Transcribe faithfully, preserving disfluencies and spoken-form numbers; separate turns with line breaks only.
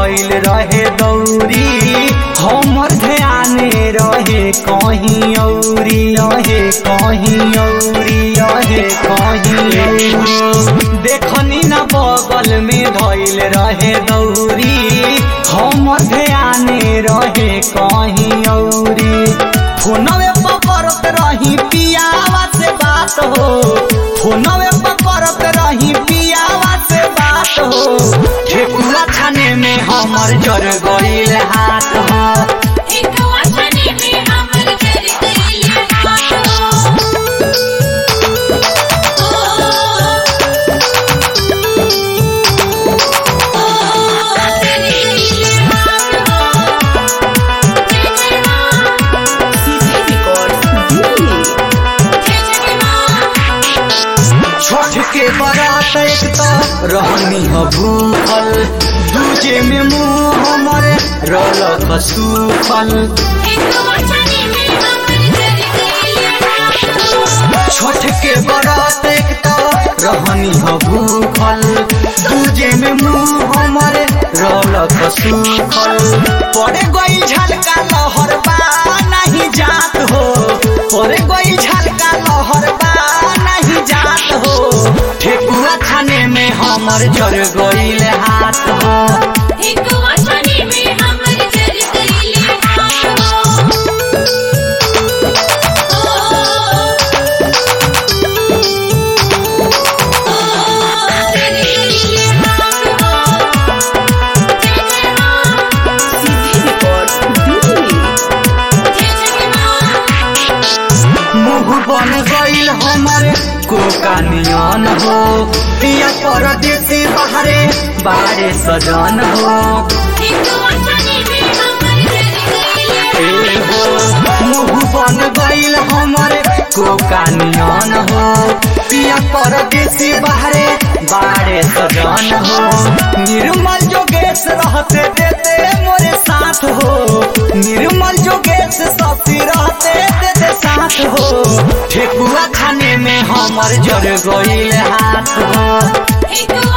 धइल रहे दौरी हमर ध्याने रहे कहीं औरी रहे कहीं औरी रहे कहीं देखनी न बगल में धइल रहे दौरी हमर ध्याने रहे कहीं औरी फोनवे पकड़त रही पियावा से बात हो फोनवे पकड़त रही पियावा से बात हो ठेकुआ छाने में हमर जर गइल हाथ हो
ठेकुआ छाने में हमर जर गइल हाथ हो
के बरात एक तो रहनी ह भूखल दूजे में मुँह हमरे रलक सूखल छठ के बरात एक तो रहनी ह भूखल दूजे में मुँह हमरे रलक सूखल पड़े गई झलका लहर बा नहीं जात हो पड़े गई झलका लहर बा नहीं जात हो ठेकुआ छाने में हमर जर गइल हाथ हो
ठेकुआ छाने में हमर जर गइल हाथ हो
मुँह बन गइल हमर कोका नियन हो पिया परदेसी बाहरे बारे सजन हो मुँह बन गइल हमर कोका नियन हो पिया परदेसी बाहरे बारे सजन हो निर्मल जोगेश रहते देते मोरे साथ हो निर्मल जोगेश सती रहते देते साथ हो ठेकुआ खाने में हमर जर गइल हाथ हो